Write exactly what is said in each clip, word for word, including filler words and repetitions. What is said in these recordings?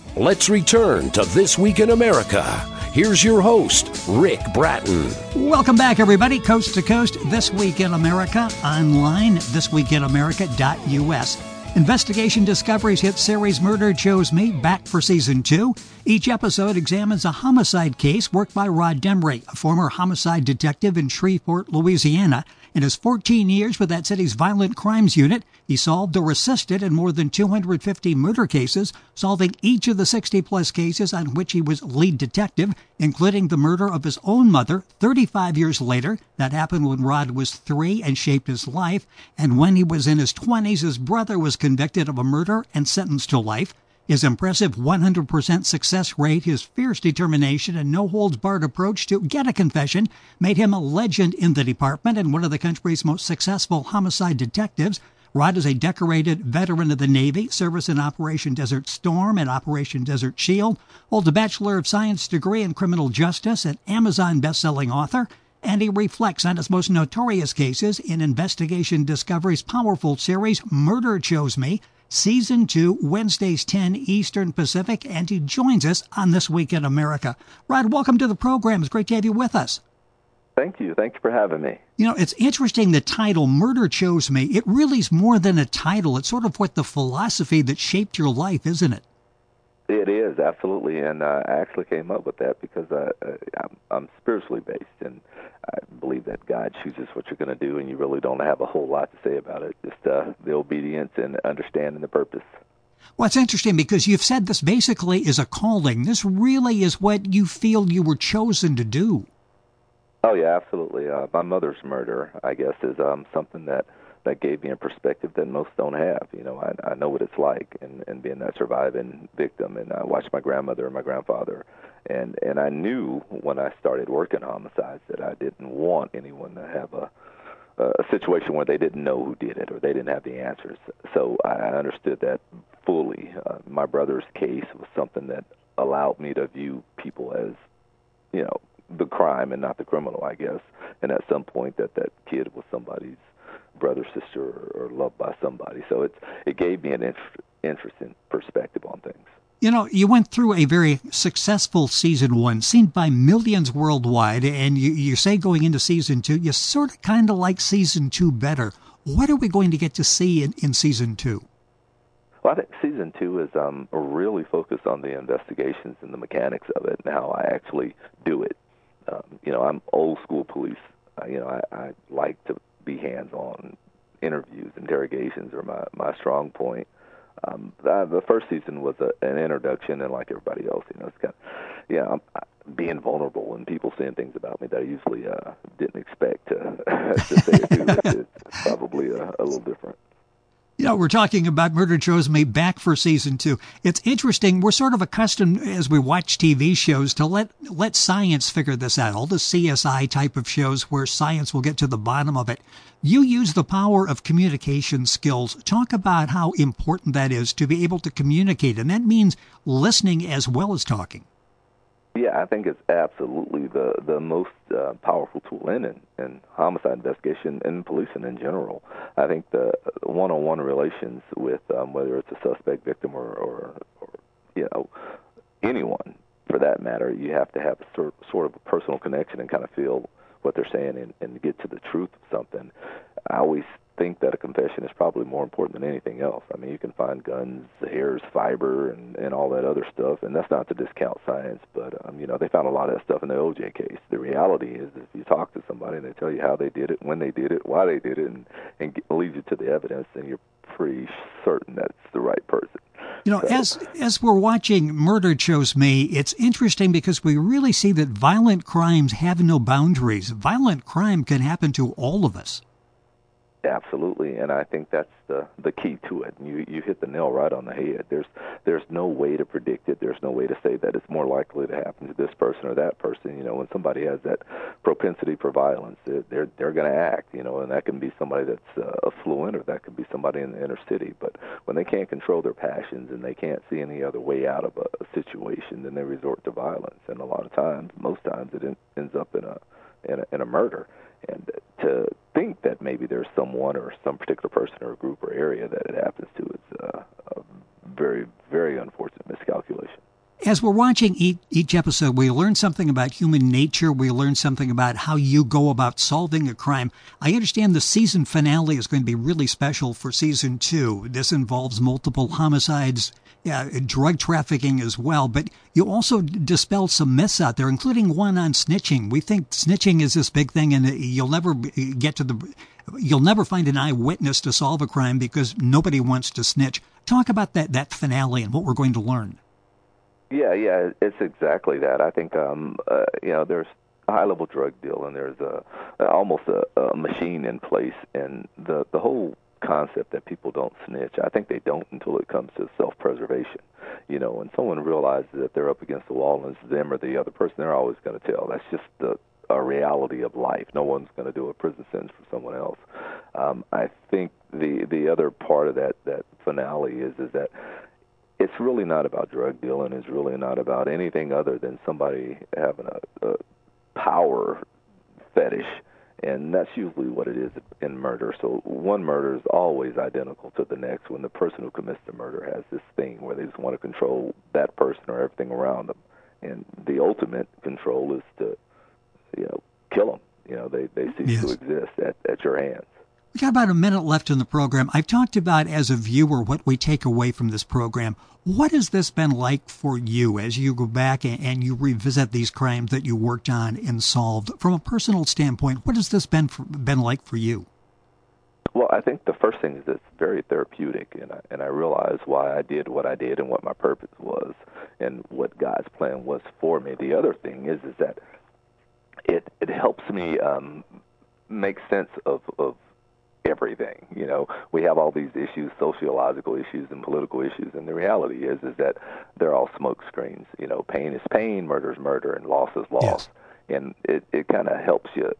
Let's return to This Week in America. Here's your host, Rick Bratton. Welcome back, everybody. Coast to Coast, This Week in America, online, this week in america dot u s. Investigation Discovery's hit series Murder Chose Me back for season two. Each episode examines a homicide case worked by Rod Demery, a former homicide detective in Shreveport, Louisiana. In his fourteen years with that city's violent crimes unit, he solved or assisted in more than two hundred fifty murder cases, solving each of the sixty-plus cases on which he was lead detective, including the murder of his own mother thirty-five years later. That happened when Rod was three and shaped his life. And when he was in his twenties, his brother was convicted of a murder and sentenced to life. His impressive one hundred percent success rate, his fierce determination, and no-holds-barred approach to get a confession made him a legend in the department and one of the country's most successful homicide detectives. Rod is a decorated veteran of the Navy, service in Operation Desert Storm and Operation Desert Shield, holds a Bachelor of Science degree in criminal justice, an Amazon best-selling author, and he reflects on his most notorious cases in Investigation Discovery's powerful series Murder Chose Me, Season two, Wednesdays ten Eastern Pacific, and he joins us on This Week in America. Rod, welcome to the program. It's great to have you with us. Thank you. Thank you for having me. You know, it's interesting, the title, Murder Chose Me. It really is more than a title. It's sort of what the philosophy that shaped your life, isn't it? It is, absolutely, and uh, I actually came up with that because uh, I'm, I'm spiritually based, and I believe that God chooses what you're going to do, and you really don't have a whole lot to say about it, just uh, the obedience and understanding the purpose. Well, it's interesting because you've said this basically is a calling. This really is what you feel you were chosen to do. Oh, yeah, absolutely. Uh, my mother's murder, I guess, is um, something that that gave me a perspective that most don't have. You know, I, I know what it's like, and, and being that surviving victim, and I watched my grandmother and my grandfather, and, and I knew when I started working homicides that I didn't want anyone to have a, a situation where they didn't know who did it or they didn't have the answers. So I understood that fully. Uh, my brother's case was something that allowed me to view people as, you know, the crime and not the criminal, I guess, and at some point that that kid was somebody's brother, sister, or, or loved by somebody. So it's, it gave me an inf- interesting perspective on things. You know, you went through a very successful season one, seen by millions worldwide, and you, you say going into season two, you sort of kind of like season two better. What are we going to get to see in, in season two? Well, I think season two is um, really focused on the investigations and the mechanics of it and how I actually do it. Um, you know, I'm old school police. Uh, you know, I, I like to be hands-on. Interviews, interrogations are my, my strong point. Um, the, the first season was a, an introduction, and like everybody else, you know, it's kind of, yeah, I'm, I'm being vulnerable and people saying things about me that I usually uh, didn't expect to, to say or do. It's, it's probably a, a little different. You know, we're talking about Murder Chose Me back for season two. It's interesting. We're sort of accustomed, as we watch T V shows, to let let science figure this out. All the C S I type of shows where science will get to the bottom of it. You use the power of communication skills. Talk about how important that is to be able to communicate, and that means listening as well as talking. Yeah, I think it's absolutely the the most uh, powerful tool in, in in homicide investigation and policing in general. I think the one-on-one relations with um, whether it's a suspect, victim, or, or, or you know anyone for that matter, you have to have a sort sort of a personal connection and kind of feel what they're saying and, and get to the truth of something. I always think that a confession is probably more important than anything else. I mean, you can find guns, hairs, fiber, and, and all that other stuff, and that's not to discount science, but, um, you know, they found a lot of that stuff in the O J case. The reality is if you talk to somebody and they tell you how they did it, when they did it, why they did it, and, and get, leads you to the evidence, then you're pretty certain that's the right person. You know, so, as as we're watching Murder Chose Me, it's interesting because we really see that violent crimes have no boundaries. Violent crime can happen to all of us. Absolutely, and I think that's the the key to it. You you hit the nail right on the head. There's there's no way to predict it. There's no way to say that it's more likely to happen to this person or that person. You know, when somebody has that propensity for violence, they're they're, they're going to act. You know, and that can be somebody that's uh, affluent, or that could be somebody in the inner city. But when they can't control their passions and they can't see any other way out of a, a situation, then they resort to violence. And a lot of times, most times, it in, ends up in a in a, in a murder. And to think that maybe there's someone or some particular person or group or area that it happens to is uh, a very, very unfortunate miscalculation. As we're watching each, each episode, we learn something about human nature. We learn something about how you go about solving a crime. I understand the season finale is going to be really special for season two. This involves multiple homicides, uh, drug trafficking as well. But you also dispel some myths out there, including one on snitching. We think snitching is this big thing, and you'll never get to the, you'll never find an eyewitness to solve a crime because nobody wants to snitch. Talk about that, that finale and what we're going to learn. Yeah, yeah, it's exactly that. I think, um, uh, you know, there's a high-level drug deal, and there's a, almost a, a machine in place, and the the whole concept that people don't snitch, I think they don't until it comes to self-preservation. You know, when someone realizes that they're up against the wall and it's them or the other person, they're always going to tell. That's just the a reality of life. No one's going to do a prison sentence for someone else. Um, I think the the other part of that, that finale is is that it's really not about drug dealing. It's really not about anything other than somebody having a, a power fetish, and that's usually what it is in murder. So one murder is always identical to the next when the person who commits the murder has this thing where they just want to control that person or everything around them. And the ultimate control is to, you know, kill them. You know, they, they cease yes. to exist at, at your hands. We got about a minute left in the program. I've talked about, as a viewer, what we take away from this program. What has this been like for you as you go back and, and you revisit these crimes that you worked on and solved? From a personal standpoint, what has this been for, been like for you? Well, I think the first thing is it's very therapeutic, and I, and I realized why I did what I did and what my purpose was and what God's plan was for me. The other thing is is that it, it helps me um, make sense of, of everything. You know, we have all these issues, sociological issues and political issues, and the reality is is that they're all smoke screens. You know, pain is pain, murder is murder, and loss is loss. Yes. And it, it kind of helps you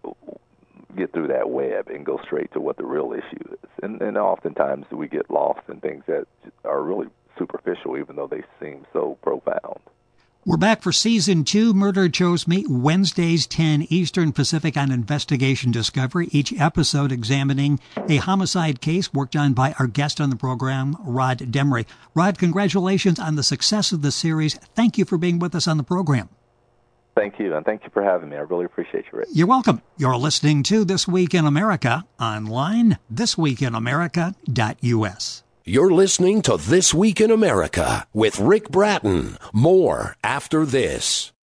get through that web and go straight to what the real issue is. And, and oftentimes we get lost in things that are really superficial, even though they seem so profound. We're back for Season two, Murder Chose Me, Wednesdays, ten Eastern Pacific on Investigation Discovery. Each episode examining a homicide case worked on by our guest on the program, Rod Demery. Rod, congratulations on the success of the series. Thank you for being with us on the program. Thank you, and thank you for having me. I really appreciate you, Rick. You're welcome. You're listening to This Week in America, online, this week in america dot u s. You're listening to This Week in America with Rick Bratton. More after this.